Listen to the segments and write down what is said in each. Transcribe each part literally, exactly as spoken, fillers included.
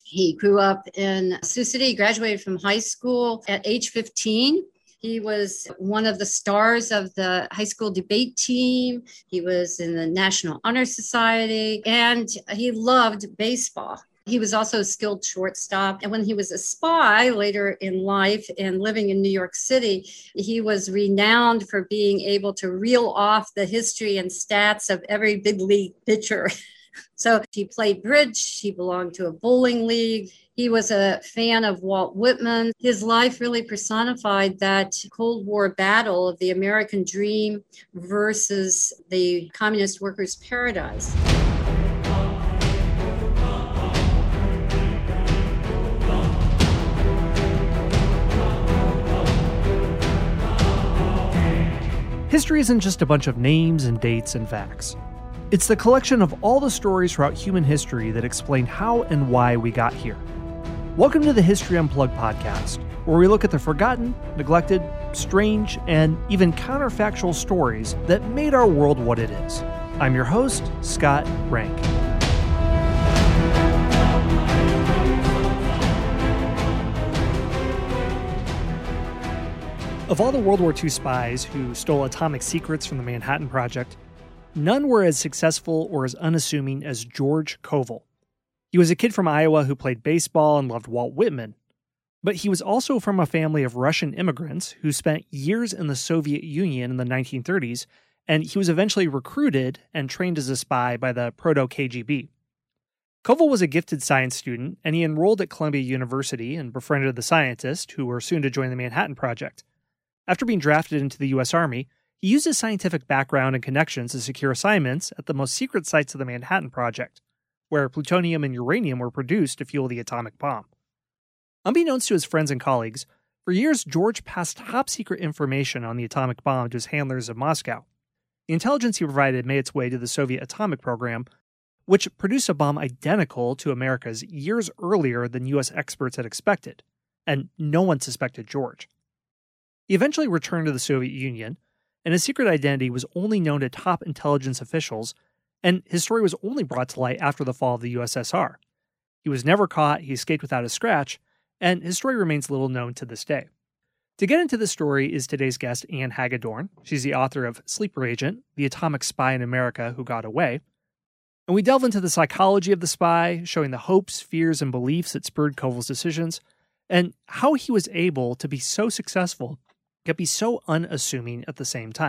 He grew up in Sioux City, graduated from high school at age fifteen. He was one of the stars of the high school debate team. He was in the National Honor Society, and he loved baseball. He was also a skilled shortstop. And when he was a spy later in life and living in New York City, he was renowned for being able to reel off the history and stats of every big league pitcher. So he played bridge. He belonged to a bowling league. He was a fan of Walt Whitman. His life really personified that Cold War battle of the American dream versus the communist workers' paradise. History isn't just a bunch of names and dates and facts. It's the collection of all the stories throughout human history that explain how and why we got here. Welcome to the History Unplugged podcast, where we look at the forgotten, neglected, strange, and even counterfactual stories that made our world what it is. I'm your host, Scott Rank. Of all the World War Two spies who stole atomic secrets from the Manhattan Project, none were as successful or as unassuming as George Koval. He was a kid from Iowa who played baseball and loved Walt Whitman, but he was also from a family of Russian immigrants who spent years in the Soviet Union in the nineteen thirties, and he was eventually recruited and trained as a spy by the proto-K G B. Koval was a gifted science student, and he enrolled at Columbia University and befriended the scientists who were soon to join the Manhattan Project. After being drafted into the U S Army, he used his scientific background and connections to secure assignments at the most secret sites of the Manhattan Project, where plutonium and uranium were produced to fuel the atomic bomb. Unbeknownst to his friends and colleagues, for years George passed top-secret information on the atomic bomb to his handlers in Moscow. The intelligence he provided made its way to the Soviet atomic program, which produced a bomb identical to America's years earlier than U S experts had expected, and no one suspected George. He eventually returned to the Soviet Union, and his secret identity was only known to top intelligence officials, and his story was only brought to light after the fall of the U S S R. He was never caught, he escaped without a scratch, and his story remains little known to this day. To get into this story is today's guest, Anne Hagedorn. She's the author of Sleeper Agent, The Atomic Spy in America Who Got Away. And we delve into the psychology of the spy, showing the hopes, fears, and beliefs that spurred Koval's decisions, and how he was able to be so successful yet be so unassuming at the same time.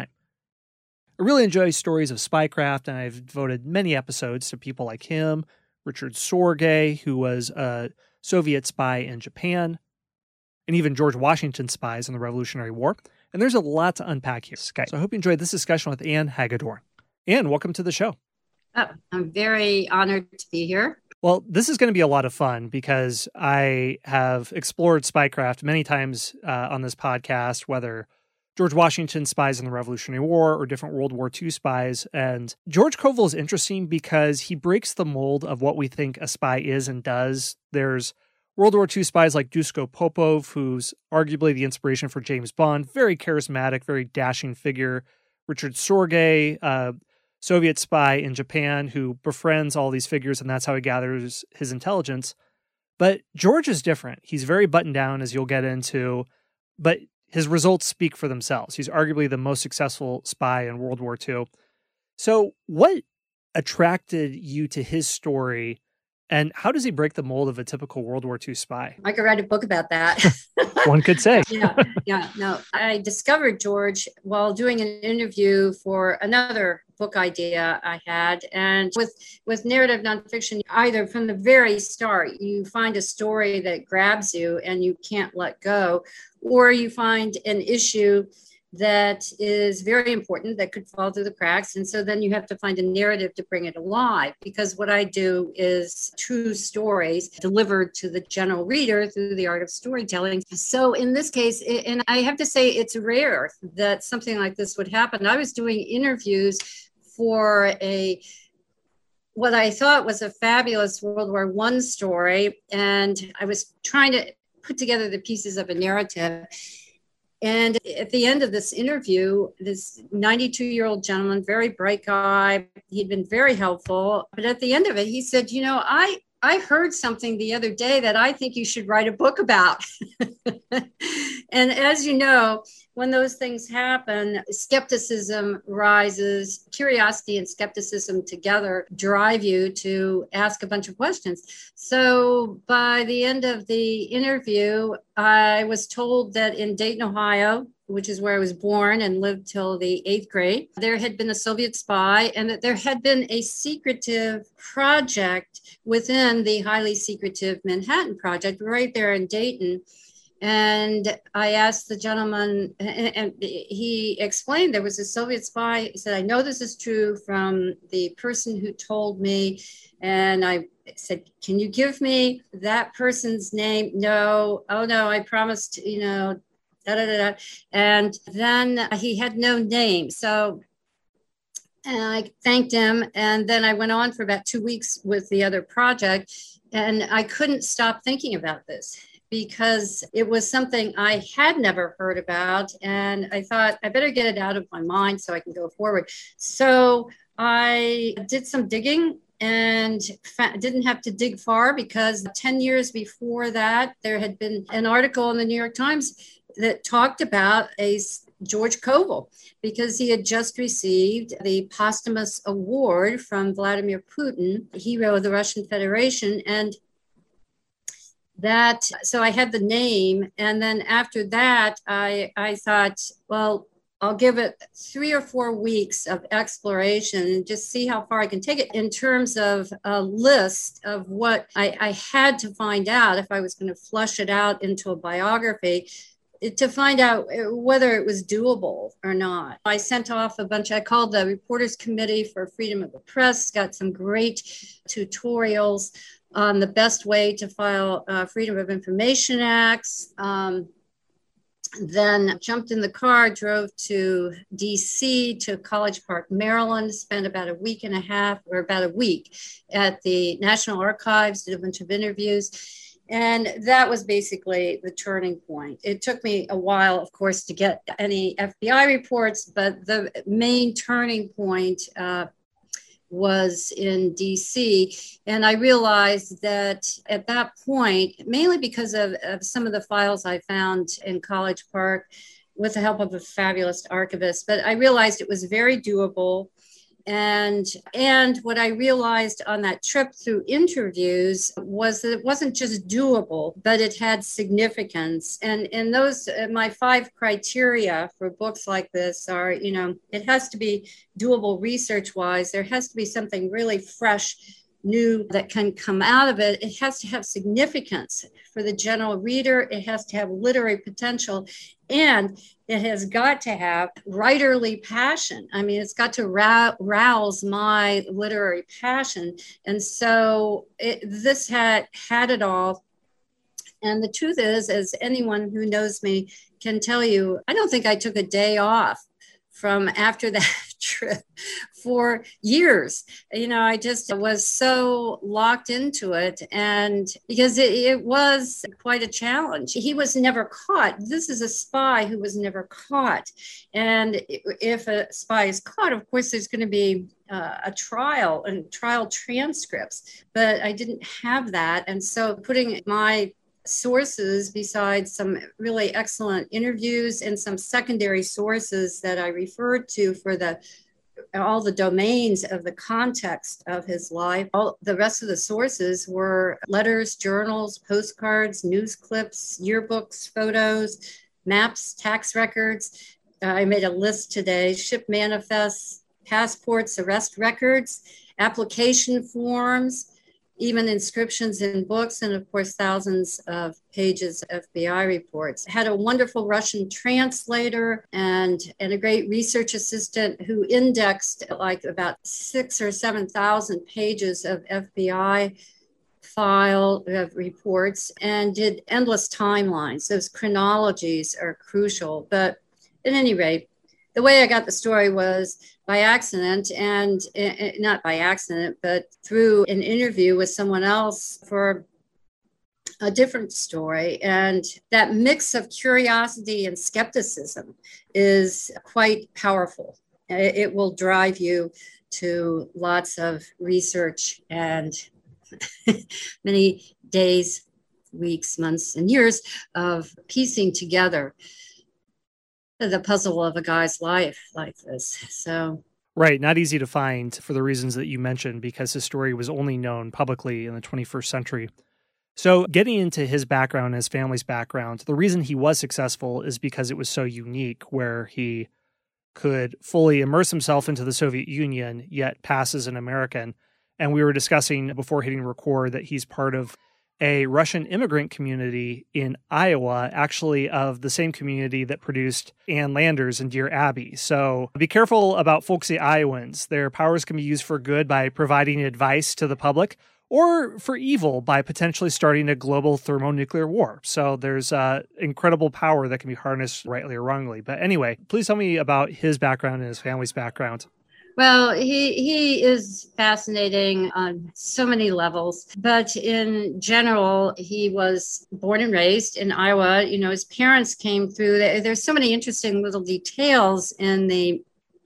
I really enjoy stories of spycraft, and I've devoted many episodes to people like him, Richard Sorge, who was a Soviet spy in Japan, and even George Washington spies in the Revolutionary War. And there's a lot to unpack here. So I hope you enjoyed this discussion with Anne Hagedorn. Anne, welcome to the show. Oh, I'm very honored to be here. Well, this is going to be a lot of fun because I have explored spycraft many times uh, on this podcast, whether George Washington spies in the Revolutionary War or different World War Two spies. And George Koval is interesting because he breaks the mold of what we think a spy is and does. There's World War Two spies like Duško Popov, who's arguably the inspiration for James Bond, very charismatic, very dashing figure. Richard Sorge, uh, Soviet spy in Japan who befriends all these figures, and that's how he gathers his intelligence. But George is different. He's very buttoned down, as you'll get into, but his results speak for themselves. He's arguably the most successful spy in World War Two. So what attracted you to his story, and how does he break the mold of a typical World War Two spy? I could write a book about that. One could say. yeah, yeah, no. I discovered George while doing an interview for another book idea I had. And with, with narrative nonfiction, either from the very start, you find a story that grabs you and you can't let go, or you find an issue that is very important that could fall through the cracks. And so then you have to find a narrative to bring it alive, because what I do is true stories delivered to the general reader through the art of storytelling. So in this case, and I have to say it's rare that something like this would happen. I was doing interviews for a what I thought was a fabulous World War One story, and I was trying to put together the pieces of a narrative. And at the end of this interview, this ninety-two-year-old gentleman, very bright guy, he'd been very helpful. But at the end of it, he said, you know, I, I heard something the other day that I think you should write a book about. And as you know, when those things happen, skepticism rises. Curiosity and skepticism together drive you to ask a bunch of questions. So by the end of the interview, I was told that in Dayton, Ohio, which is where I was born and lived till the eighth grade, there had been a Soviet spy, and that there had been a secretive project within the highly secretive Manhattan Project right there in Dayton. And I asked the gentleman, and he explained there was a Soviet spy. He said, I know this is true from the person who told me. And I said, can you give me that person's name? No. Oh, no, I promised, you know, Da, da, da, da. And then he had no name. So and I thanked him. And then I went on for about two weeks with the other project. And I couldn't stop thinking about this because it was something I had never heard about. And I thought I better get it out of my mind so I can go forward. So I did some digging and didn't have to dig far because ten years before that, there had been an article in the New York Times that talked about a George Koval, because he had just received the posthumous award from Vladimir Putin, hero of the Russian Federation. And that, so I had the name. And then after that, I, I thought, well, I'll give it three or four weeks of exploration and just see how far I can take it in terms of a list of what I, I had to find out if I was going to flush it out into a biography, to find out whether it was doable or not. I sent off a bunch, I called the Reporters Committee for Freedom of the Press, got some great tutorials on the best way to file uh, Freedom of Information Acts. Um, then jumped in the car, drove to D C, to College Park, Maryland, spent about a week and a half or about a week at the National Archives, did a bunch of interviews. And that was basically the turning point. It took me a while, of course, to get any F B I reports, but the main turning point uh, was in D C. And I realized that at that point, mainly because of, of some of the files I found in College Park with the help of a fabulous archivist, but I realized it was very doable. And, and what I realized on that trip through interviews was that it wasn't just doable, but it had significance. And, and those, uh, my five criteria for books like this are, you know, it has to be doable research-wise. There has to be something really fresh, new that can come out of it. It has to have significance for the general reader. It has to have literary potential. And it has got to have writerly passion. I mean, it's got to rouse my literary passion. And so it, this had had it all. And the truth is, as anyone who knows me can tell you, I don't think I took a day off from after that trip for years. You know, I just was so locked into it. And because it, it was quite a challenge. He was never caught. This is a spy who was never caught. And if a spy is caught, of course, there's going to be uh, a trial and trial transcripts. But I didn't have that. And so putting my sources besides some really excellent interviews and some secondary sources that I referred to for the all the domains of the context of his life. All the rest of the sources were letters, journals, postcards, news clips, yearbooks, photos, maps, tax records. Uh, I made a list today: ship manifests, passports, arrest records, application forms, even inscriptions in books, and of course, thousands of pages of F B I reports. I had a wonderful Russian translator and, and a great research assistant who indexed like about six or seven thousand pages of F B I file of reports and did endless timelines. Those chronologies are crucial. But at any rate, the way I got the story was by accident, and uh, not by accident, but through an interview with someone else for a different story. And that mix of curiosity and skepticism is quite powerful. It, it will drive you to lots of research and many days, weeks, months, and years of piecing together the puzzle of a guy's life like this. So, right, not easy to find for the reasons that you mentioned, because his story was only known publicly in the twenty-first century. So getting into his background, his family's background, the reason he was successful is because it was so unique, where he could fully immerse himself into the Soviet Union, yet pass as an American. And we were discussing before hitting record that he's part of a Russian immigrant community in Iowa, actually of the same community that produced Ann Landers and Dear Abby. So be careful about folksy Iowans. Their powers can be used for good by providing advice to the public, or for evil by potentially starting a global thermonuclear war. So there's uh, incredible power that can be harnessed rightly or wrongly. But anyway, please tell me about his background and his family's background. Well, he he is fascinating on so many levels, but in general, he was born and raised in Iowa. You know, his parents came through. There's so many interesting little details in the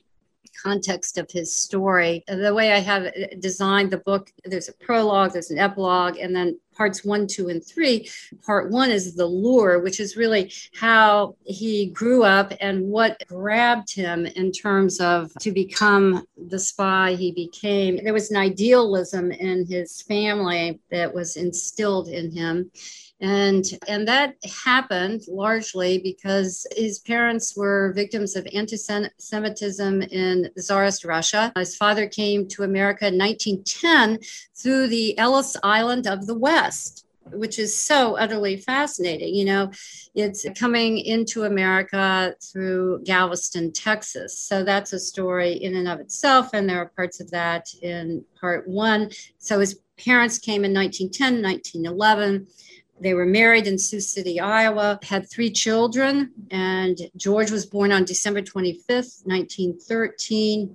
context of his story. The way I have designed the book, there's a prologue, there's an epilogue, and then parts one, two, and three. Part one is the lure, which is really how he grew up and what grabbed him in terms of to become the spy he became. There was an idealism in his family that was instilled in him. And, and that happened largely because his parents were victims of anti-Semitism in Tsarist Russia. His father came to America in nineteen ten through the Ellis Island of the West, which is so utterly fascinating. You know, it's coming into America through Galveston, Texas. So that's a story in and of itself. And there are parts of that in part one. So his parents came in nineteen ten, nineteen eleven. They were married in Sioux City, Iowa, had three children, and George was born on December twenty-fifth, nineteen thirteen.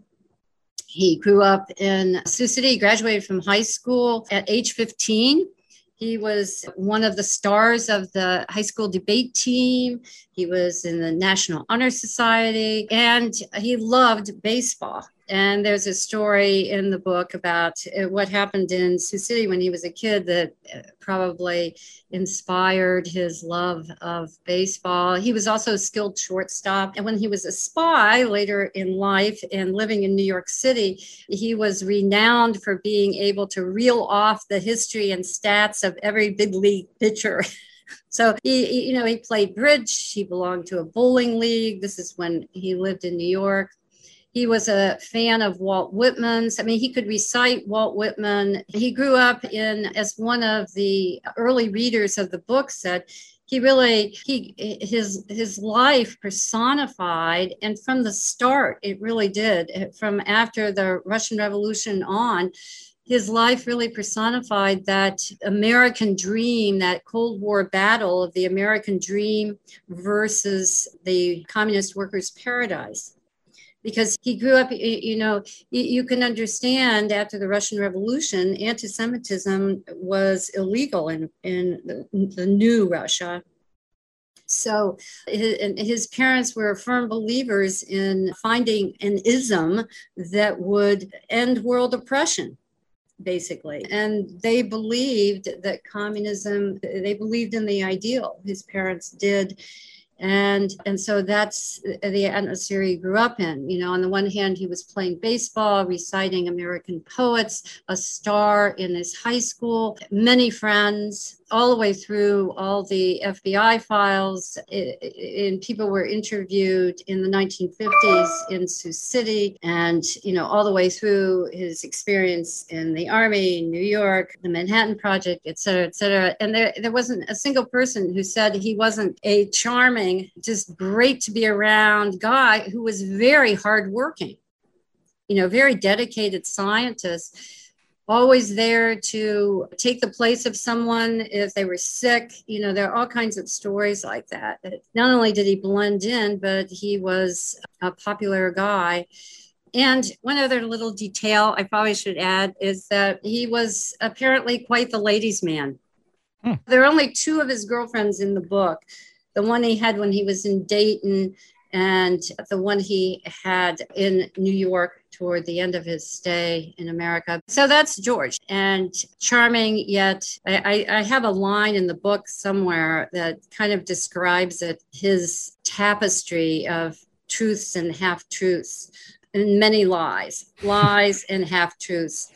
He grew up in Sioux City, graduated from high school at age fifteen. He was one of the stars of the high school debate team. He was in the National Honor Society, and he loved baseball. And there's a story in the book about what happened in Sioux City when he was a kid that probably inspired his love of baseball. He was also a skilled shortstop. And when he was a spy later in life and living in New York City, he was renowned for being able to reel off the history and stats of every big league pitcher. So he, you know, he played bridge. He belonged to a bowling league. This is when he lived in New York. He was a fan of Walt Whitman's. I mean, he could recite Walt Whitman. He grew up in, as one of the early readers of the book said, he really, he his his life personified, and from the start, it really did, from after the Russian Revolution on, his life really personified that American dream, that Cold War battle of the American dream versus the communist workers' paradise. Because he grew up, you know, you can understand after the Russian Revolution, anti-Semitism was illegal in, in the, the new Russia. So his, his parents were firm believers in finding an ism that would end world oppression, basically. And they believed that communism, they believed in the ideal. His parents did. And and so that's the atmosphere he grew up in. You know, on the one hand, he was playing baseball, reciting American poets, a star in his high school, many friends, all the way through all the F B I files. And people were interviewed in the nineteen fifties in Sioux City, and, you know, all the way through his experience in the Army, New York, the Manhattan Project, et cetera, et cetera. And there, there wasn't a single person who said he wasn't a charming, just great to be around guy who was very hardworking, you know, very dedicated scientist, always there to take the place of someone if they were sick. You know, there are all kinds of stories like that. Not only did he blend in, but he was a popular guy. And one other little detail I probably should add is that he was apparently quite the ladies' man. Hmm. There are only two of his girlfriends in the book. The one he had when he was in Dayton, and the one he had in New York toward the end of his stay in America. So that's George, and charming, yet I, I have a line in the book somewhere that kind of describes it, his tapestry of truths and half-truths, and many lies, lies and half-truths.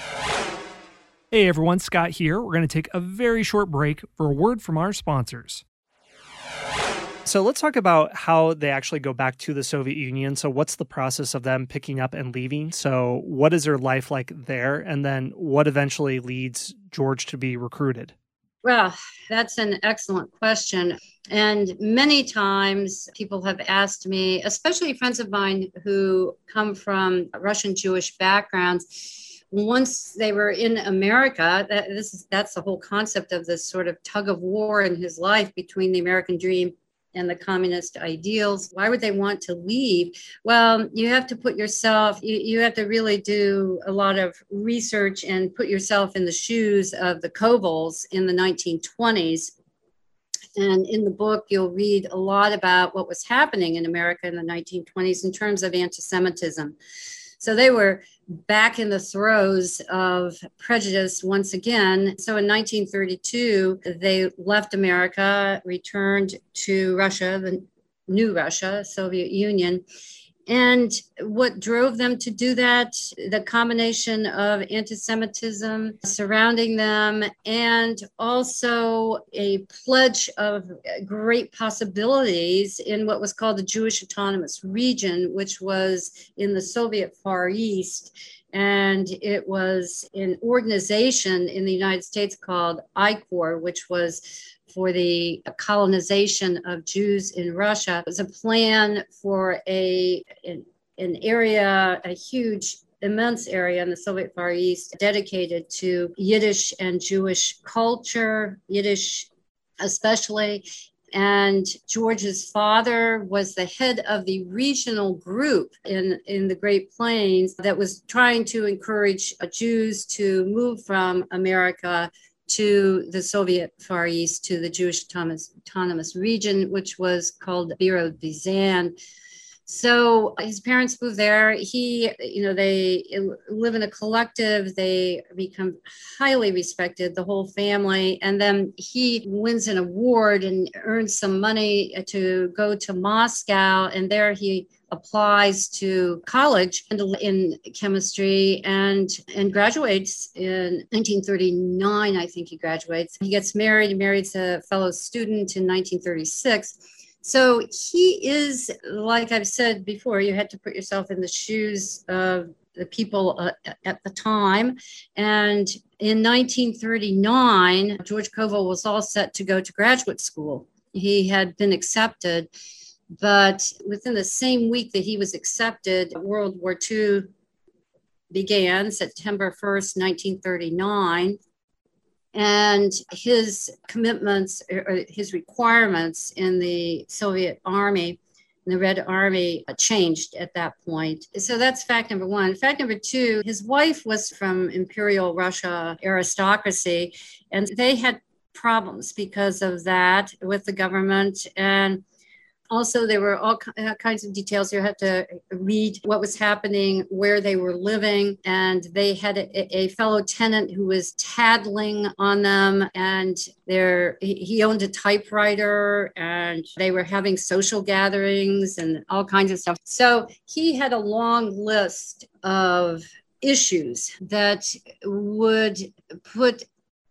Hey everyone, Scott here. We're going to take a very short break for a word from our sponsors. So let's talk about how they actually go back to the Soviet Union. So what's the process of them picking up and leaving? So what is their life like there? And then what eventually leads George to be recruited? Well, that's an excellent question. And many times people have asked me, especially friends of mine who come from Russian Jewish backgrounds, once they were in America, that, this is, that's the whole concept of this sort of tug of war in his life between the American dream and the communist ideals. Why would they want to leave? Well, you have to put yourself, you, you have to really do a lot of research and put yourself in the shoes of the Kovals in the nineteen twenties. And in the book, you'll read a lot about what was happening in America in the nineteen twenties in terms of anti-Semitism. So they were back in the throes of prejudice once again. So in nineteen thirty-two, they left America, returned to Russia, the new Russia, Soviet Union. And what drove them to do that, the combination of anti-Semitism surrounding them, and also a pledge of great possibilities in what was called the Jewish Autonomous Region, which was in the Soviet Far East. And it was an organization in the United States called I C O R, which was for the colonization of Jews in Russia. It was a plan for a an, an area, a huge, immense area in the Soviet Far East dedicated to Yiddish and Jewish culture, Yiddish especially. And George's father was the head of the regional group in, in the Great Plains that was trying to encourage Jews to move from America to the Soviet Far East, to the Jewish Autonomous, autonomous region, which was called Birodizan. So his parents moved there. He, you know, they live in a collective. They become highly respected, the whole family. And then he wins an award and earns some money to go to Moscow. And there he applies to college in chemistry and, and graduates in nineteen thirty-nine. I think he graduates. He gets married. He marries a fellow student in nineteen thirty-six. So he is, like I've said before, you had to put yourself in the shoes of the people uh, at the time. And in nineteen thirty-nine, George Koval was all set to go to graduate school. He had been accepted, but within the same week that he was accepted, World War Two began, September first, nineteen thirty-nine. And his commitments, or his requirements in the Soviet Army, in the Red Army, changed at that point. So that's fact number one. Fact number two, his wife was from Imperial Russia aristocracy, and they had problems because of that with the government. And also, there were all kinds of details. You had to read what was happening, where they were living, and they had a, a fellow tenant who was tattling on them, and there he owned a typewriter, and they were having social gatherings and all kinds of stuff. So he had a long list of issues that would put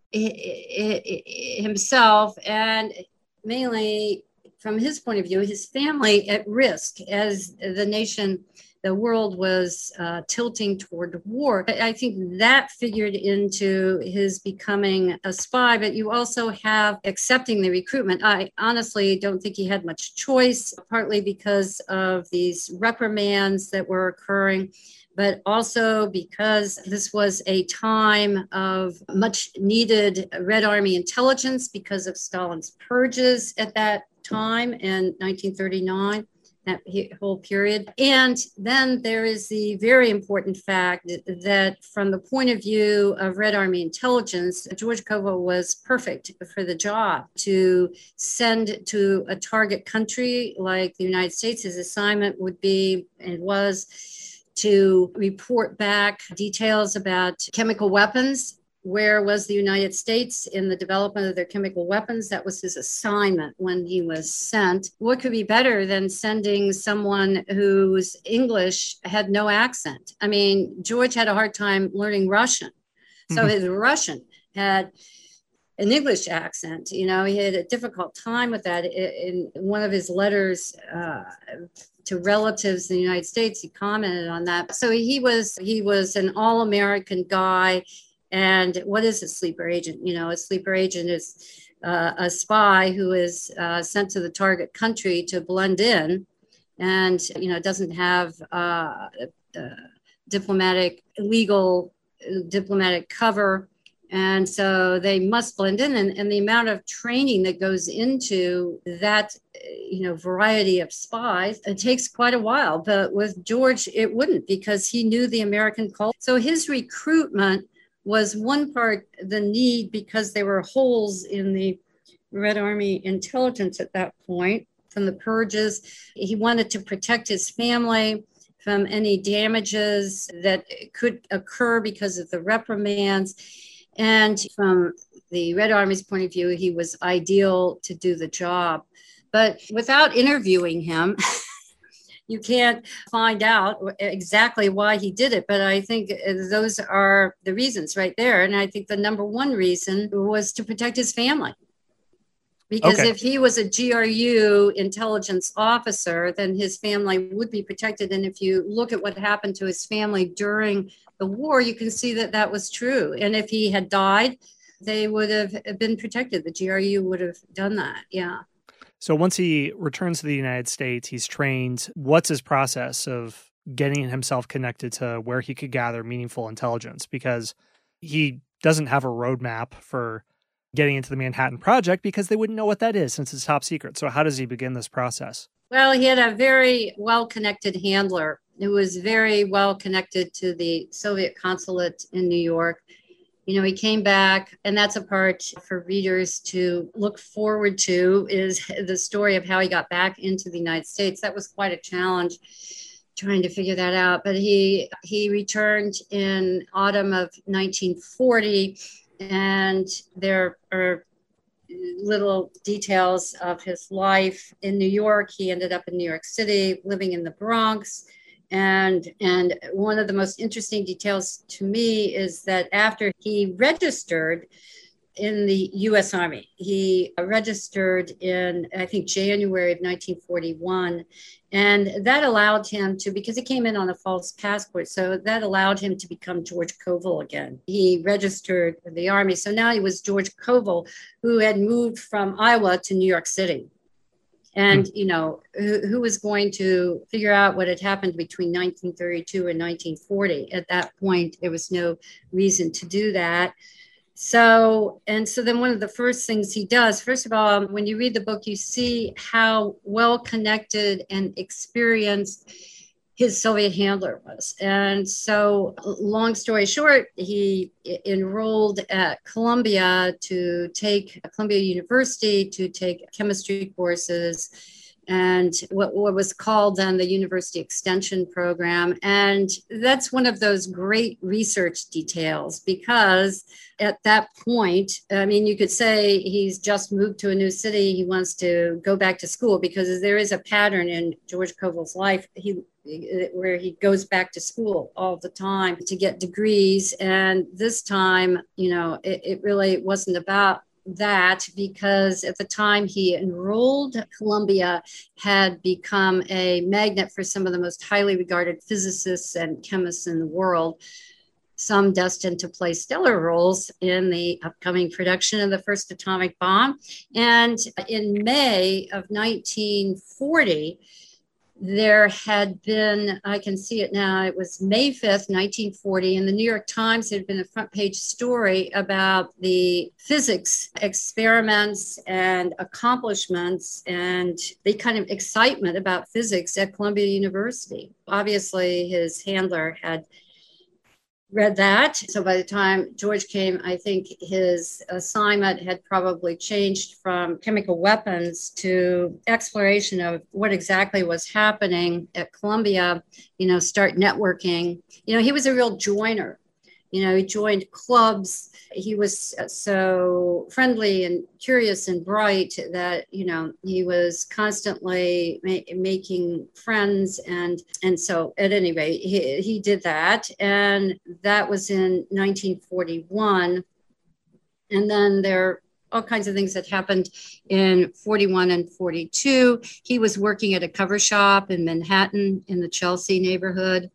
himself and mainly, from his point of view, his family at risk as the nation, the world was uh, tilting toward war. I think that figured into his becoming a spy, but you also have accepting the recruitment. I honestly don't think he had much choice, partly because of these reprimands that were occurring, but also because this was a time of much needed Red Army intelligence because of Stalin's purges at that time in nineteen thirty-nine, that whole period. And then there is the very important fact that from the point of view of Red Army intelligence, George Koval was perfect for the job to send to a target country like the United States. His assignment would be and was to report back details about chemical weapons. Where was the United States in the development of their chemical weapons? That was his assignment when he was sent. What could be better than sending someone whose English had no accent? I mean, George had a hard time learning Russian. So mm-hmm. his Russian had an English accent. You know, he had a difficult time with that. In one of his letters uh, to relatives in the United States, he commented on that. So he was he was an all-American guy. And what is a sleeper agent? You know, a sleeper agent is uh, a spy who is uh, sent to the target country to blend in, and you know doesn't have uh, uh, diplomatic, legal, uh, diplomatic cover, and so they must blend in. And, and the amount of training that goes into that, you know, variety of spies, it takes quite a while. But with George, it wouldn't, because he knew the American culture. So his recruitment was one part the need, because there were holes in the Red Army intelligence at that point from the purges. He wanted to protect his family from any damages that could occur because of the reprimands. And from the Red Army's point of view, he was ideal to do the job. But without interviewing him, you can't find out exactly why he did it. But I think those are the reasons right there. And I think the number one reason was to protect his family. Because okay. if he was a G R U intelligence officer, then his family would be protected. And if you look at what happened to his family during the war, you can see that that was true. And if he had died, they would have been protected. The G R U would have done that. Yeah. So once he returns to the United States, he's trained. What's his process of getting himself connected to where he could gather meaningful intelligence? Because he doesn't have a roadmap for getting into the Manhattan Project, because they wouldn't know what that is since it's top secret. So how does he begin this process? Well, he had a very well-connected handler who was very well connected to the Soviet consulate in New York. You know, he came back, and that's a part for readers to look forward to, is the story of how he got back into the United States. That was quite a challenge, trying to figure that out. But he he returned in autumn of nineteen forty, and there are little details of his life in New York. He ended up in New York City, living in the Bronx. And, and one of the most interesting details to me is that after he registered in the U S Army, he registered in, I think, January of nineteen forty-one. And that allowed him to, because he came in on a false passport, so that allowed him to become George Koval again. He registered in the Army. So now he was George Koval, who had moved from Iowa to New York City. And, you know, who, who was going to figure out what had happened between nineteen thirty-two and nineteen forty? At that point, there was no reason to do that. So, and so then one of the first things he does, first of all, when you read the book, you see how well connected and experienced his Soviet handler was. And so, long story short, he enrolled at Columbia to take Columbia University to take chemistry courses and what, what was called then the University Extension Program. And that's one of those great research details, because at that point, I mean, you could say he's just moved to a new city. He wants to go back to school, because there is a pattern in George Koval's life. He where he goes back to school all the time to get degrees. And this time, you know, it, it really wasn't about that, because at the time he enrolled, Columbia had become a magnet for some of the most highly regarded physicists and chemists in the world, some destined to play stellar roles in the upcoming production of the first atomic bomb. And in May of nineteen forty, there had been, I can see it now, it was May fifth, nineteen forty, in the New York Times, there had been a front page story about the physics experiments and accomplishments and the kind of excitement about physics at Columbia University. Obviously, his handler had read that. So by the time George came, I think his assignment had probably changed from chemical weapons to exploration of what exactly was happening at Columbia, you know, start networking. You know, he was a real joiner. You know, he joined clubs. He was so friendly and curious and bright that, you know, he was constantly ma- making friends. And, and so at any rate, he, he did that. And that was in nineteen forty-one. And then there are all kinds of things that happened in forty-one and forty-two. He was working at a cover shop in Manhattan in the Chelsea neighborhood,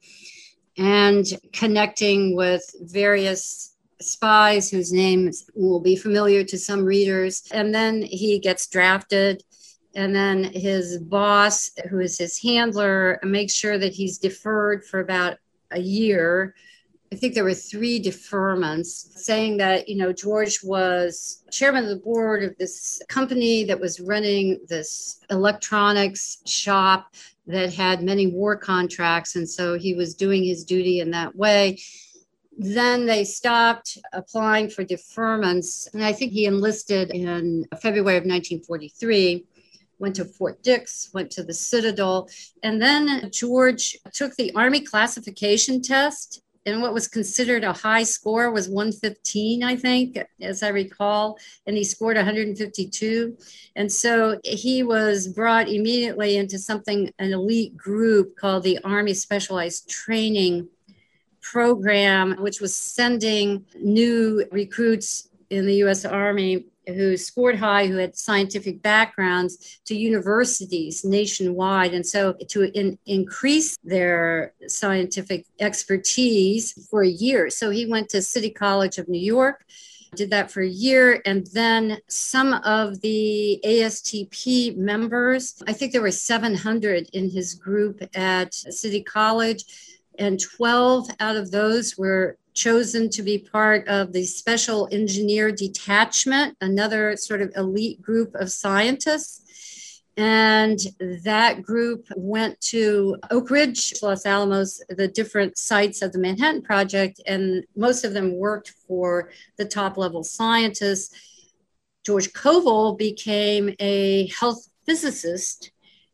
and connecting with various spies whose names will be familiar to some readers. And then he gets drafted. And then his boss, who is his handler, makes sure that he's deferred for about a year. I think there were three deferments, saying that, you know, George was chairman of the board of this company that was running this electronics shop that had many war contracts. And so he was doing his duty in that way. Then they stopped applying for deferments. And I think he enlisted in February of nineteen forty-three, went to Fort Dix, went to the Citadel. And then George took the Army classification test. And what was considered a high score was one fifteen, I think, as I recall. And he scored one hundred fifty-two. And so he was brought immediately into something, an elite group called the Army Specialized Training Program, which was sending new recruits in the U S Army who scored high, who had scientific backgrounds, to universities nationwide. And so to in, increase their scientific expertise for a year. So he went to City College of New York, did that for a year. And then some of the A S T P members, I think there were seven hundred in his group at City College, and twelve out of those were chosen to be part of the Special Engineer Detachment, another sort of elite group of scientists. And that group went to Oak Ridge, Los Alamos, the different sites of the Manhattan Project, and most of them worked for the top level scientists. George Koval became a health physicist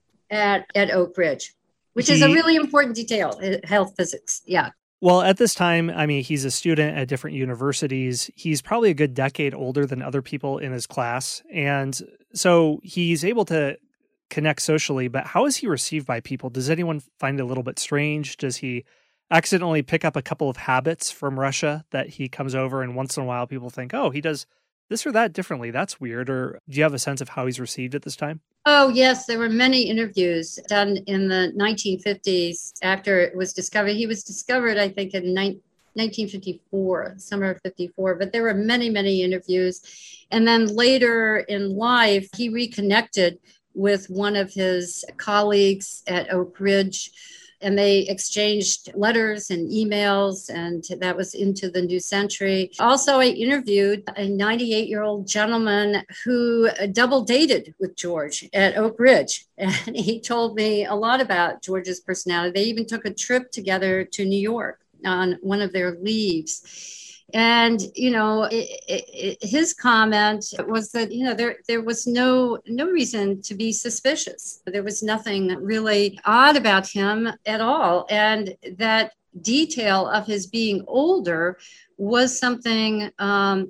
at, at Oak Ridge, which he, is a really important detail, health physics. Yeah. Well, at this time, I mean, he's a student at different universities. He's probably a good decade older than other people in his class. And so he's able to connect socially, but how is he received by people? Does anyone find it a little bit strange? Does he accidentally pick up a couple of habits from Russia that he comes over and once in a while people think, oh, he does this or that differently? That's weird. Or do you have a sense of how he's received at this time? Oh, yes. There were many interviews done in the nineteen fifties after it was discovered. He was discovered, I think, in nineteen fifty-four, summer of fifty-four, but there were many, many interviews. And then later in life, he reconnected with one of his colleagues at Oak Ridge, and they exchanged letters and emails, and that was into the new century. Also, I interviewed a ninety-eight-year-old gentleman who double dated with George at Oak Ridge, and he told me a lot about George's personality. They even took a trip together to New York on one of their leaves. And, you know, it, it, his comment was that, you know, there there was no no reason to be suspicious. There was nothing really odd about him at all. And that detail of his being older was something um,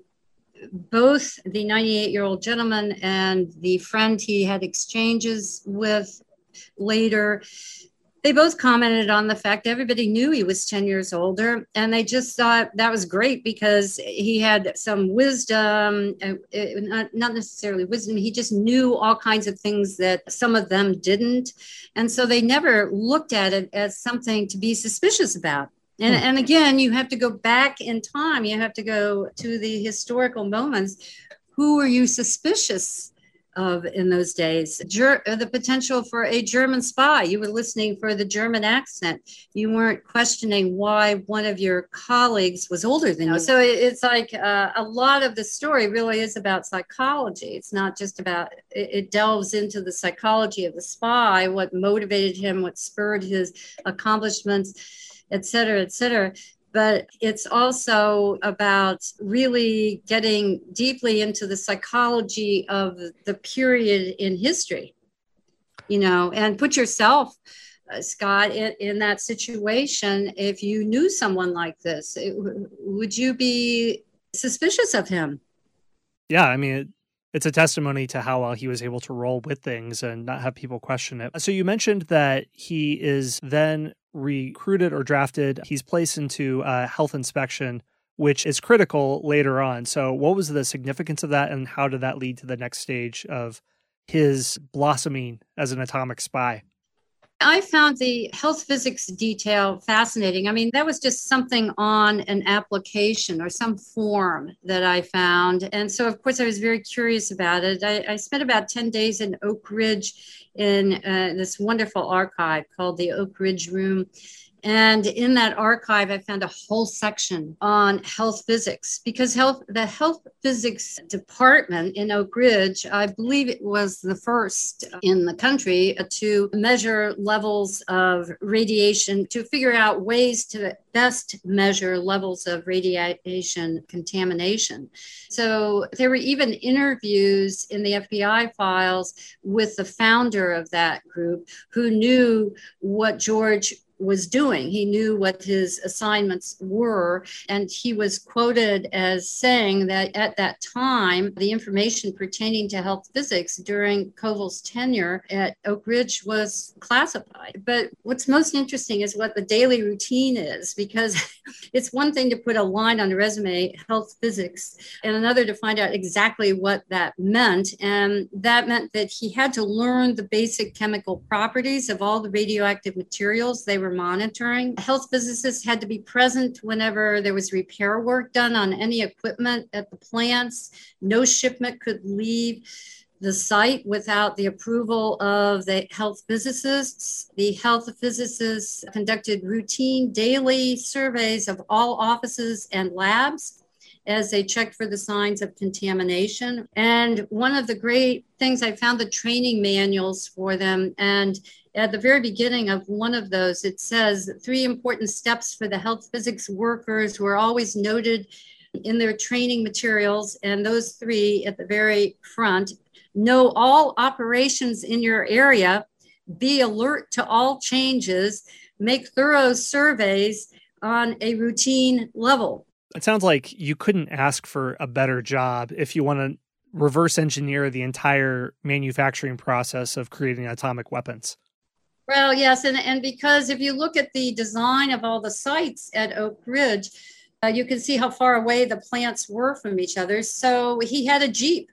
both the ninety-eight-year-old gentleman and the friend he had exchanges with later, they both commented on the fact everybody knew he was ten years older, and they just thought that was great because he had some wisdom, uh, not, not necessarily wisdom. He just knew all kinds of things that some of them didn't. And so they never looked at it as something to be suspicious about. And, and again, you have to go back in time. You have to go to the historical moments. Who were you suspicious of in those days? Ger- the potential for a German spy. You were listening for the German accent. You weren't questioning why one of your colleagues was older than you. So it's like uh, a lot of the story really is about psychology. It's not just about, it, it delves into the psychology of the spy, what motivated him, what spurred his accomplishments, et cetera, et cetera. but it's also about really getting deeply into the psychology of the period in history, you know, and put yourself, uh, Scott, in, in that situation. If you knew someone like this, it, would you be suspicious of him? Yeah, I mean, it, it's a testimony to how well he was able to roll with things and not have people question it. So you mentioned that he is then recruited or drafted. He's placed into a health inspection, which is critical later on. So what was the significance of that, and how did that lead to the next stage of his blossoming as an atomic spy? I found the health physics detail fascinating. I mean, that was just something on an application or some form that I found. And so, of course, I was very curious about it. I, I spent about ten days in Oak Ridge in uh, this wonderful archive called the Oak Ridge Room. And in that archive, I found a whole section on health physics, because health, the health physics department in Oak Ridge, I believe it was the first in the country to measure levels of radiation, to figure out ways to best measure levels of radiation contamination. So there were even interviews in the F B I files with the founder of that group, who knew what George was doing. He knew what his assignments were, and he was quoted as saying that at that time, the information pertaining to health physics during Koval's tenure at Oak Ridge was classified. But what's most interesting is what the daily routine is, because it's one thing to put a line on a resume, health physics, and another to find out exactly what that meant. And that meant that he had to learn the basic chemical properties of all the radioactive materials they were monitoring. Health physicists had to be present whenever there was repair work done on any equipment at the plants. No shipment could leave the site without the approval of the health physicists. The health physicists conducted routine daily surveys of all offices and labs as they checked for the signs of contamination. And one of the great things, I found the training manuals for them, and at the very beginning of one of those, it says three important steps for the health physics workers were always noted in their training materials. And those three at the very front: know all operations in your area, be alert to all changes, make thorough surveys on a routine level. It sounds like you couldn't ask for a better job if you want to reverse engineer the entire manufacturing process of creating atomic weapons. Well, yes, and, and because if you look at the design of all the sites at Oak Ridge, uh, you can see how far away the plants were from each other. So he had a Jeep.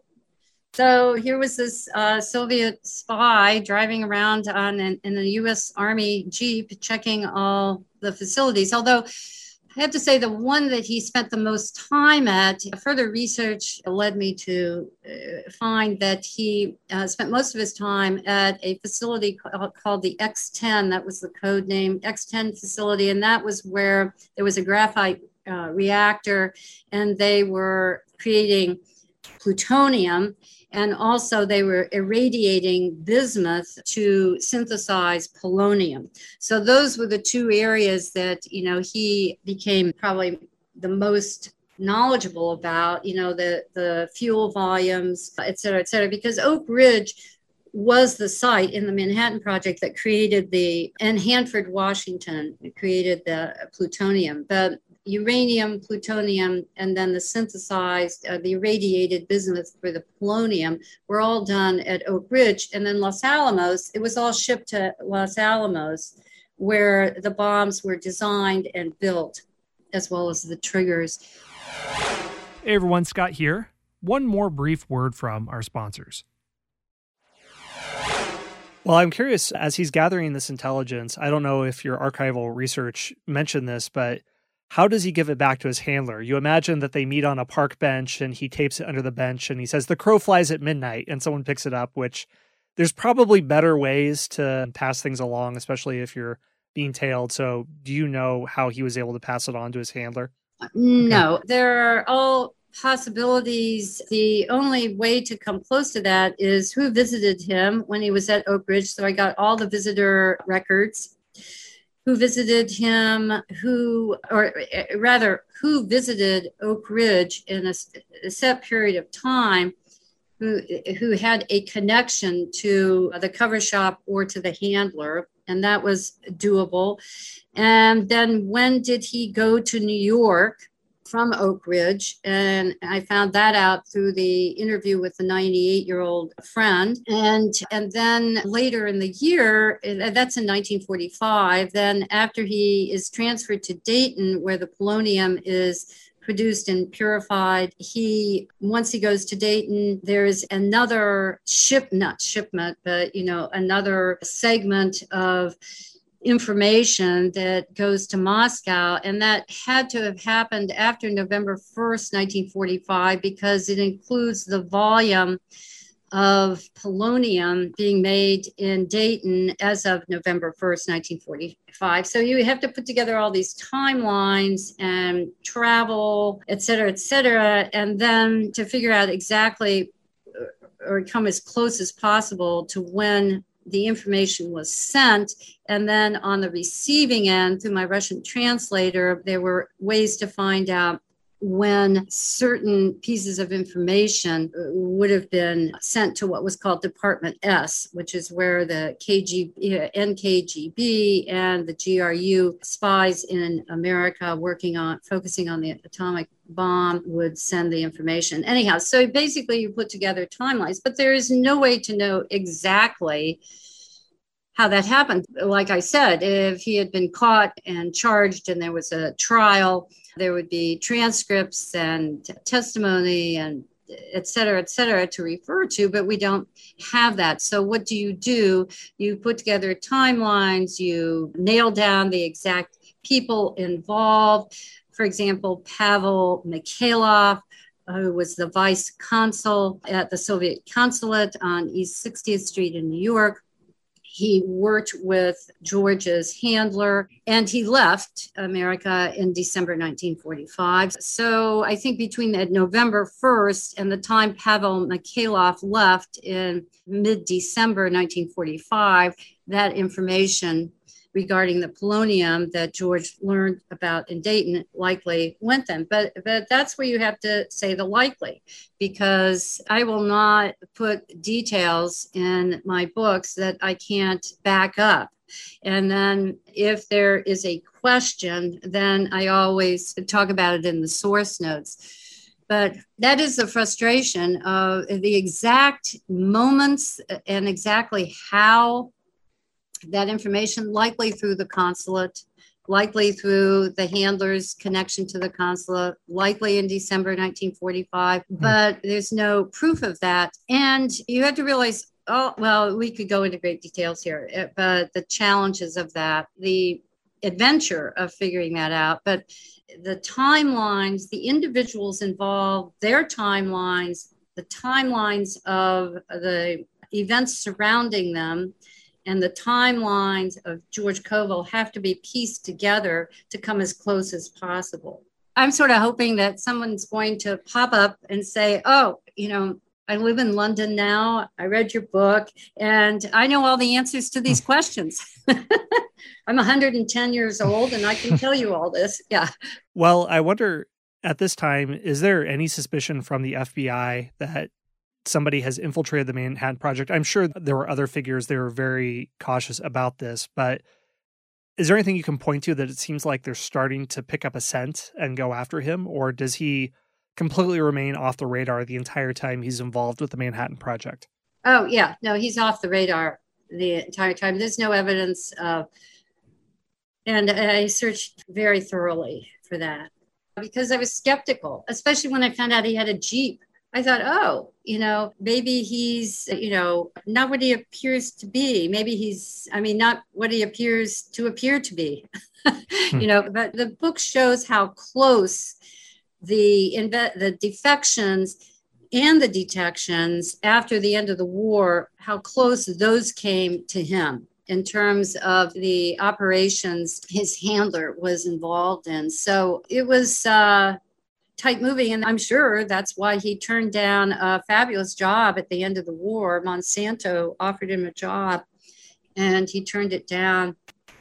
So here was this uh, Soviet spy driving around on an, in a U S Army Jeep, checking all the facilities. Although I have to say, the one that he spent the most time at, further research led me to uh, find that he uh, spent most of his time at a facility called, called the X ten. That was the code name, X ten facility. And that was where there was a graphite uh, reactor, and they were creating plutonium. And also they were irradiating bismuth to synthesize polonium. So those were the two areas that, you know, he became probably the most knowledgeable about, you know, the, the fuel volumes, et cetera, et cetera, because Oak Ridge was the site in the Manhattan Project that created the, and Hanford, Washington, created the plutonium. But uranium, plutonium, and then the synthesized, uh, the irradiated bismuth for the polonium were all done at Oak Ridge. And then Los Alamos, it was all shipped to Los Alamos, where the bombs were designed and built, as well as the triggers. Hey everyone, Scott here. One more brief word from our sponsors. Well, I'm curious, as he's gathering this intelligence, I don't know if your archival research mentioned this, but how does he give it back to his handler? You imagine that they meet on a park bench and he tapes it under the bench and he says, "The crow flies at midnight," and someone picks it up, which there's probably better ways to pass things along, especially if you're being tailed. So do you know how he was able to pass it on to his handler? No, okay. There are all possibilities. The only way to come close to that is who visited him when he was at Oak Ridge. So I got all the visitor records. who visited him, who, or rather, who visited Oak Ridge in a, a set period of time, who, who had a connection to the cover shop or to the handler, and that was doable. And then when did he go to New York from Oak Ridge? And I found that out through the interview with the ninety-eight-year-old friend. And, and then later in the year, that's in nineteen forty-five, then after he is transferred to Dayton, where the polonium is produced and purified, he, once he goes to Dayton, there's another ship, not shipment, but, you know, another segment of information that goes to Moscow, and that had to have happened after November first, nineteen forty-five, because it includes the volume of polonium being made in Dayton as of November first, nineteen forty-five. So you have to put together all these timelines and travel, et cetera, et cetera, and then to figure out exactly or come as close as possible to when the information was sent. And then on the receiving end, through my Russian translator, there were ways to find out when certain pieces of information would have been sent to what was called Department S, which is where the K G B, N K G B and the G R U spies in America working on, focusing on the atomic bomb would send the information. Anyhow, so basically you put together timelines, but there is no way to know exactly how that happened. Like I said, if he had been caught and charged and there was a trial, there would be transcripts and testimony and et cetera, et cetera, to refer to, but we don't have that. So what do you do? You put together timelines, you nail down the exact people involved. For example, Pavel Mikhailov, who was the vice consul at the Soviet consulate on East sixtieth Street in New York. He worked with George's handler, and he left America in December nineteen forty-five. So I think between the November first and the time Pavel Mikhailov left in mid-December nineteen forty-five, that information regarding the polonium that George learned about in Dayton likely went then. But, but that's where you have to say the likely, because I will not put details in my books that I can't back up. And then if there is a question, then I always talk about it in the source notes. But that is the frustration of the exact moments and exactly how that information, likely through the consulate, likely through the handler's connection to the consulate, likely in December nineteen forty-five, mm. but there's no proof of that. And you have to realize, oh, well, we could go into great details here, but the challenges of that, the adventure of figuring that out, but the timelines, the individuals involved, their timelines, the timelines of the events surrounding them, and the timelines of George Koval have to be pieced together to come as close as possible. I'm sort of hoping that someone's going to pop up and say, oh, you know, I live in London now. I read your book and I know all the answers to these questions. I'm one hundred ten years old and I can tell you all this. Yeah. Well, I wonder at this time, is there any suspicion from the F B I that somebody has infiltrated the Manhattan Project? I'm sure there were other figures that were very cautious about this, but is there anything you can point to that it seems like they're starting to pick up a scent and go after him? Or does he completely remain off the radar the entire time he's involved with the Manhattan Project? Oh, yeah. No, he's off the radar the entire time. There's no evidence of, and I searched very thoroughly for that because I was skeptical, especially when I found out he had a Jeep. I thought, oh, you know, maybe he's, you know, not what he appears to be. Maybe he's, I mean, not what he appears to appear to be, you know, but the book shows how close the, the defections and the detections after the end of the war, how close those came to him in terms of the operations his handler was involved in. So it was, uh, tight moving. And I'm sure that's why he turned down a fabulous job at the end of the war. Monsanto offered him a job and he turned it down.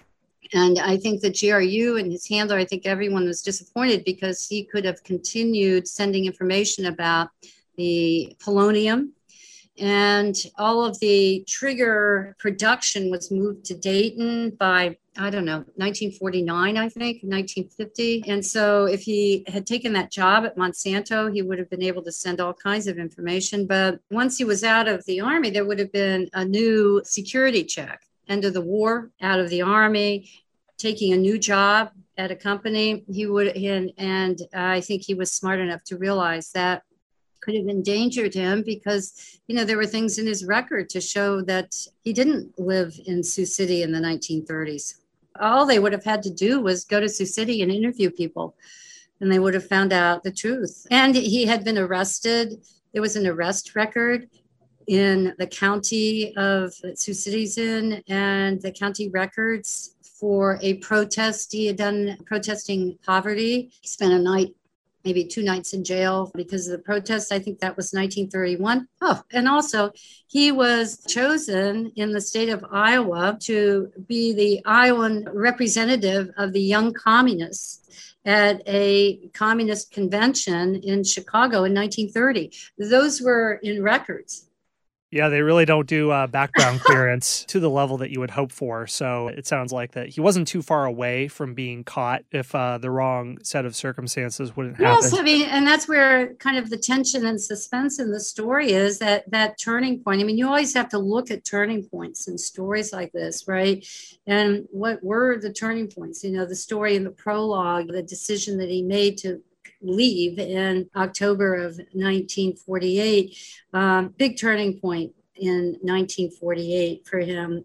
And I think the G R U and his handler, I think everyone was disappointed because he could have continued sending information about the polonium. And all of the trigger production was moved to Dayton by, I don't know, nineteen forty-nine, I think, nineteen fifty. And so if he had taken that job at Monsanto, he would have been able to send all kinds of information. But once he was out of the Army, there would have been a new security check. End of the war, out of the Army, taking a new job at a company, he would, and, and I think he was smart enough to realize that could have endangered him because, you know, there were things in his record to show that he didn't live in Sioux City in the nineteen thirties. All they would have had to do was go to Sioux City and interview people, and they would have found out the truth. And he had been arrested. There was an arrest record in the county of Sioux City's in, and the county records for a protest. He had done protesting poverty. He spent a night, maybe two nights in jail because of the protest. I think that was nineteen thirty-one. Oh, and also he was chosen in the state of Iowa to be the Iowan representative of the Young Communists at a communist convention in Chicago in nineteen thirty. Those were in records. Yeah, they really don't do uh, background clearance to the level that you would hope for. So it sounds like that he wasn't too far away from being caught if uh, the wrong set of circumstances wouldn't happen. Yes, I mean, and that's where kind of the tension and suspense in the story is, that that turning point. I mean, you always have to look at turning points in stories like this, right? And what were the turning points? You know, the story in the prologue, the decision that he made to leave in October of nineteen forty-eight, um, big turning point in nineteen forty-eight for him.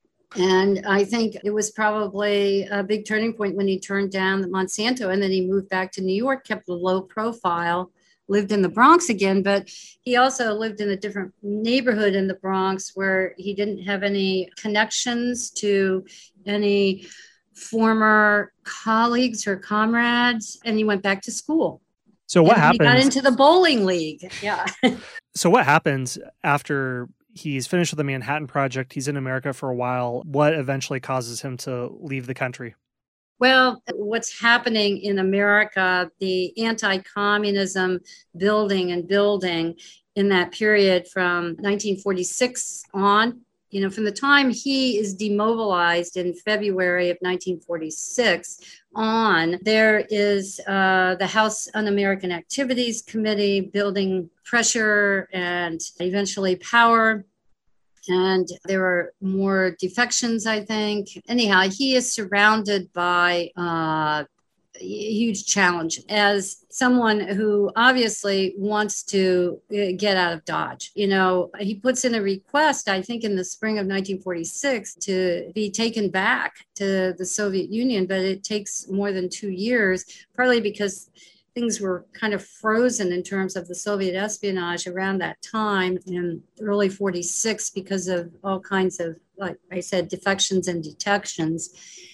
And I think it was probably a big turning point when he turned down the Monsanto, and then he moved back to New York, kept a low profile, lived in the Bronx again, but he also lived in a different neighborhood in the Bronx where he didn't have any connections to any former colleagues or comrades, and he went back to school. So what and happens? He got into the bowling league. Yeah. So what happens after he's finished with the Manhattan Project? He's in America for a while. What eventually causes him to leave the country? Well, what's happening in America, the anti-communism building and building in that period from nineteen forty-six on, you know, from the time he is demobilized in February of nineteen forty-six on, there is uh, the House Un-American Activities Committee building pressure and eventually power. And there were more defections, I think. Anyhow, he is surrounded by uh, a huge challenge as someone who obviously wants to get out of Dodge. You know, he puts in a request, I think in the spring of nineteen forty-six, to be taken back to the Soviet Union, but it takes more than two years, partly because things were kind of frozen in terms of the Soviet espionage around that time in early forty-six because of all kinds of, like I said, defections and detections.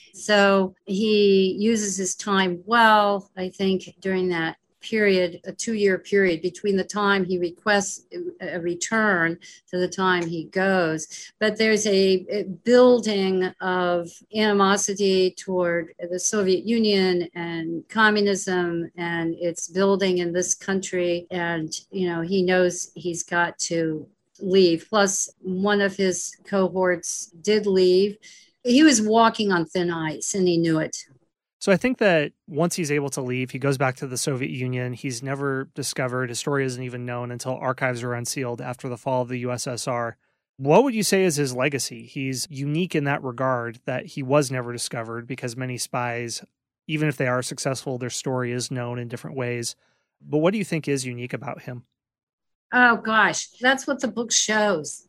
So he uses his time well, I think, during that period, a two-year period between the time he requests a return to the time he goes. But there's a, a building of animosity toward the Soviet Union and communism and its building in this country. And, you know, he knows he's got to leave. Plus, one of his cohorts did leave. He was walking on thin ice, and he knew it. So I think that once he's able to leave, he goes back to the Soviet Union. He's never discovered. His story isn't even known until archives are unsealed after the fall of the U S S R. What would you say is his legacy? He's unique in that regard, that he was never discovered, because many spies, even if they are successful, their story is known in different ways. But what do you think is unique about him? Oh, gosh, that's what the book shows.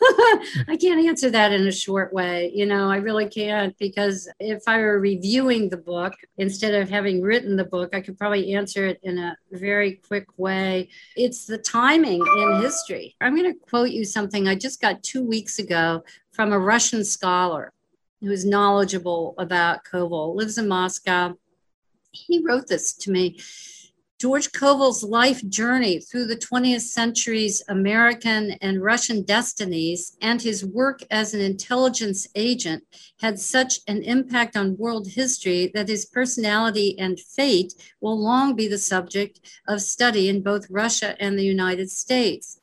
I can't answer that in a short way. You know, I really can't, because if I were reviewing the book instead of having written the book, I could probably answer it in a very quick way. It's the timing in history. I'm going to quote you something I just got two weeks ago from a Russian scholar who's knowledgeable about Koval, lives in Moscow. He wrote this to me. George Koval's life journey through the twentieth century's American and Russian destinies and his work as an intelligence agent had such an impact on world history that his personality and fate will long be the subject of study in both Russia and the United States.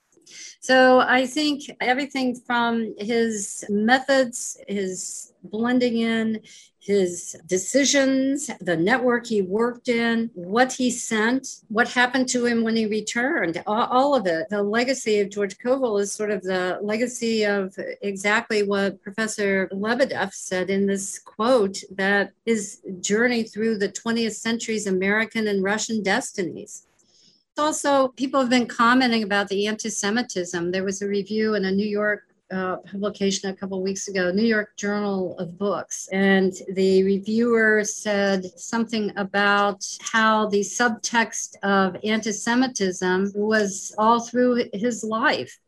So I think everything from his methods, his blending in, his decisions, the network he worked in, what he sent, what happened to him when he returned, all, all of it. The legacy of George Koval is sort of the legacy of exactly what Professor Lebedev said in this quote, that his journey through the twentieth century's American and Russian destinies. Also, people have been commenting about the anti-Semitism. There was a review in a New York Uh, publication a couple of weeks ago, New York Journal of Books, and the reviewer said something about how the subtext of anti-Semitism was all through his life.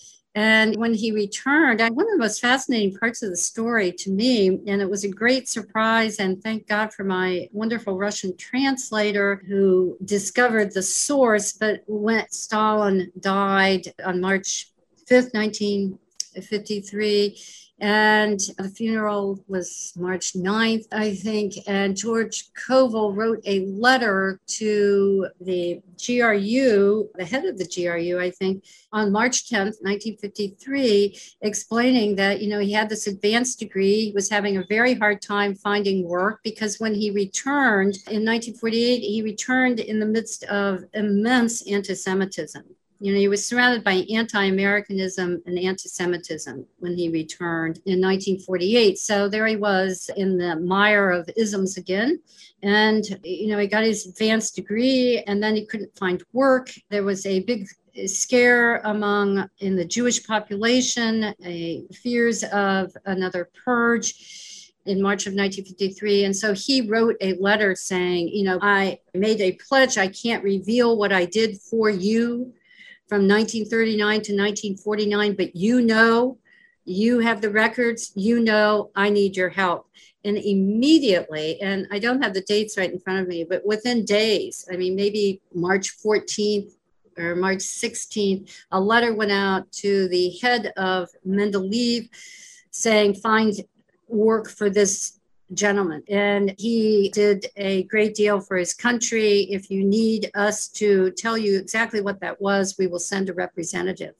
And when he returned, one of the most fascinating parts of the story to me, and it was a great surprise, and thank God for my wonderful Russian translator who discovered the source, but when Stalin died on March fifth, nineteen fifty-three, and the funeral was March ninth, I think, and George Koval wrote a letter to the G R U, the head of the G R U, I think, on March tenth, nineteen fifty-three, explaining that, you know, he had this advanced degree, he was having a very hard time finding work because when he returned in nineteen forty-eight, he returned in the midst of immense anti-Semitism. You know, he was surrounded by anti-Americanism and anti-Semitism when he returned in nineteen forty-eight. So there he was in the mire of isms again. And, you know, he got his advanced degree and then he couldn't find work. There was a big scare among in the Jewish population, a fears of another purge in March of nineteen fifty-three. And so he wrote a letter saying, you know, I made a pledge. I can't reveal what I did for you from nineteen thirty-nine to nineteen forty-nine, but you know, you have the records, you know, I need your help. And immediately, and I don't have the dates right in front of me, but within days, I mean, maybe March fourteenth or March sixteenth, a letter went out to the head of Mendeleev saying, find work for this gentleman. And he did a great deal for his country. If you need us to tell you exactly what that was, we will send a representative.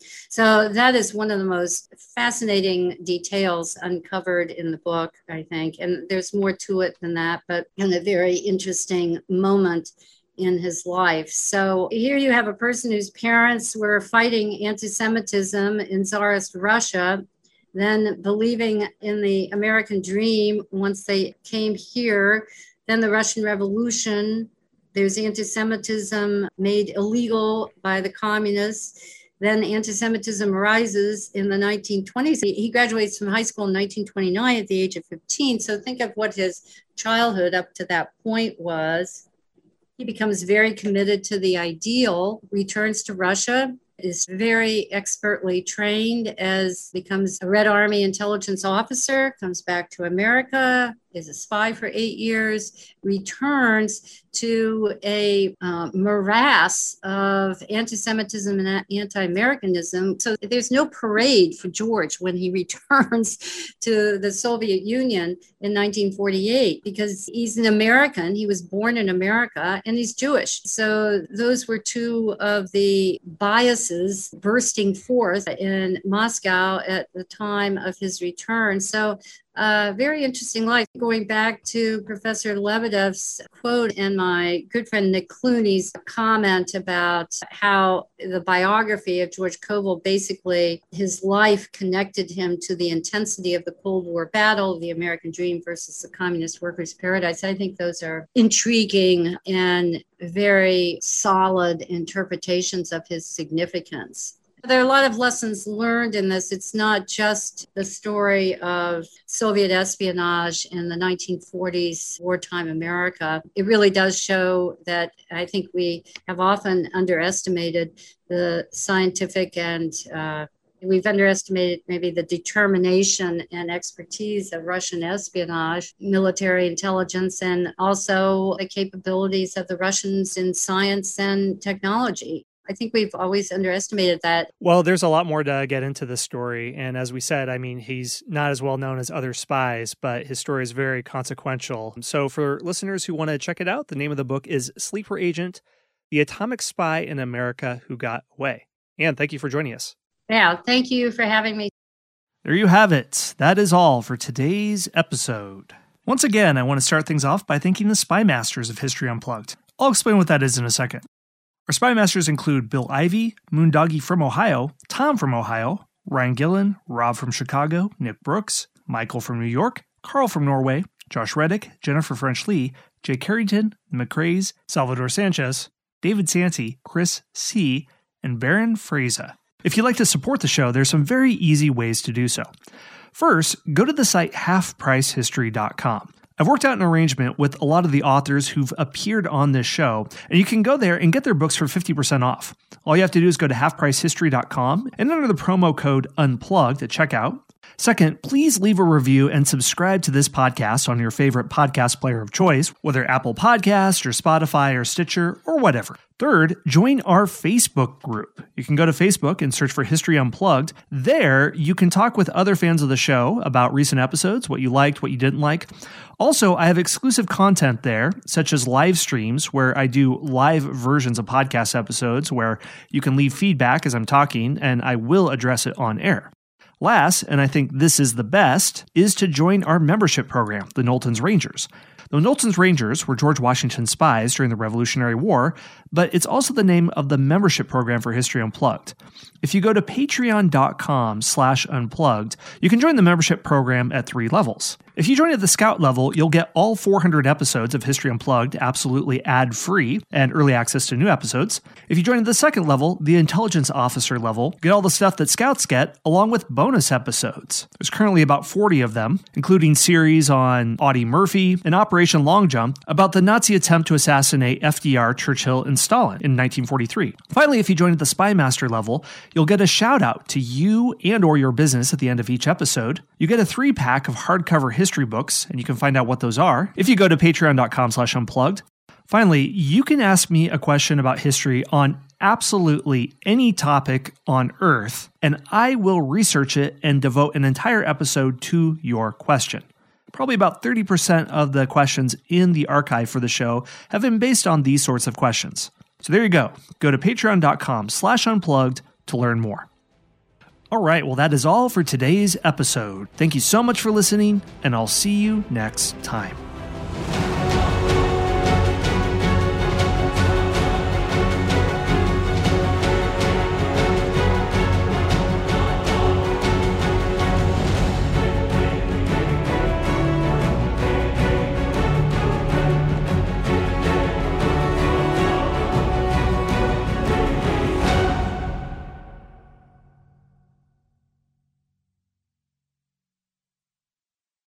So that is one of the most fascinating details uncovered in the book, I think. And there's more to it than that, but in a very interesting moment in his life. So here you have a person whose parents were fighting anti-Semitism in Tsarist Russia, then believing in the American dream once they came here, then the Russian Revolution, there's anti-Semitism made illegal by the communists, then anti-Semitism rises in the nineteen twenties. He graduates from high school in nineteen twenty-nine at the age of fifteen, so think of what his childhood up to that point was. He becomes very committed to the ideal, returns to Russia, is very expertly trained as becomes a Red Army intelligence officer, comes back to America, is a spy for eight years, returns to a uh, morass of anti-Semitism and anti-Americanism. So there's no parade for George when he returns to the Soviet Union in nineteen forty-eight because he's an American. He was born in America and he's Jewish. So those were two of the biases bursting forth in Moscow at the time of his return. So Uh, very interesting life. Going back to Professor Lebedev's quote and my good friend Nick Clooney's comment about how the biography of George Koval, basically his life connected him to the intensity of the Cold War battle, the American dream versus the communist workers' paradise. I think those are intriguing and very solid interpretations of his significance. There are a lot of lessons learned in this. It's not just the story of Soviet espionage in the nineteen forties wartime America. It really does show that I think we have often underestimated the scientific and uh, We've underestimated maybe the determination and expertise of Russian espionage, military intelligence, and also the capabilities of the Russians in science and technology. I think we've always underestimated that. Well, there's a lot more to get into this story. And as we said, I mean, he's not as well known as other spies, but his story is very consequential. So for listeners who want to check it out, the name of the book is Sleeper Agent, The Atomic Spy in America Who Got Away. Anne, thank you for joining us. Yeah, thank you for having me. There you have it. That is all for today's episode. Once again, I want to start things off by thanking the Spy Masters of History Unplugged. I'll explain what that is in a second. Our Spy Masters include Bill Ivey, Moondoggy from Ohio, Tom from Ohio, Ryan Gillen, Rob from Chicago, Nick Brooks, Michael from New York, Carl from Norway, Josh Reddick, Jennifer French Lee, Jay Carrington, McCrae's, Salvador Sanchez, David Santee, Chris C., and Baron Fraser. If you'd like to support the show, there's some very easy ways to do so. First, go to the site half price history dot com. I've worked out an arrangement with a lot of the authors who've appeared on this show, and you can go there and get their books for fifty percent off. All you have to do is go to half price history dot com and enter the promo code UNPLUGGED at checkout. Second, please leave a review and subscribe to this podcast on your favorite podcast player of choice, whether Apple Podcasts or Spotify or Stitcher or whatever. Third, join our Facebook group. You can go to Facebook and search for History Unplugged. There, you can talk with other fans of the show about recent episodes, what you liked, what you didn't like. Also, I have exclusive content there, such as live streams where I do live versions of podcast episodes where you can leave feedback as I'm talking, and I will address it on air. Last, and I think this is the best, is to join our membership program, the Knowlton's Rangers. The Knowlton's Rangers were George Washington's spies during the Revolutionary War, but it's also the name of the membership program for History Unplugged. If you go to patreon.com slash unplugged, you can join the membership program at three levels. If you join at the Scout level, you'll get all four hundred episodes of History Unplugged absolutely ad-free and early access to new episodes. If you join at the second level, the Intelligence Officer level, get all the stuff that Scouts get, along with bonus episodes. There's currently about forty of them, including series on Audie Murphy and Operation Long Jump about the Nazi attempt to assassinate F D R, Churchill, and Stalin in nineteen forty-three. Finally, if you join at the Spy Master level, you'll get a shout out to you and or your business at the end of each episode. You get a three pack of hardcover history books, and you can find out what those are if you go to patreon.com slash unplugged. Finally, you can ask me a question about history on absolutely any topic on Earth, and I will research it and devote an entire episode to your question. Probably about thirty percent of the questions in the archive for the show have been based on these sorts of questions. So there you go. Go to patreon.com slash unplugged to learn more. All right, well, that is all for today's episode. Thank you so much for listening, and I'll see you next time.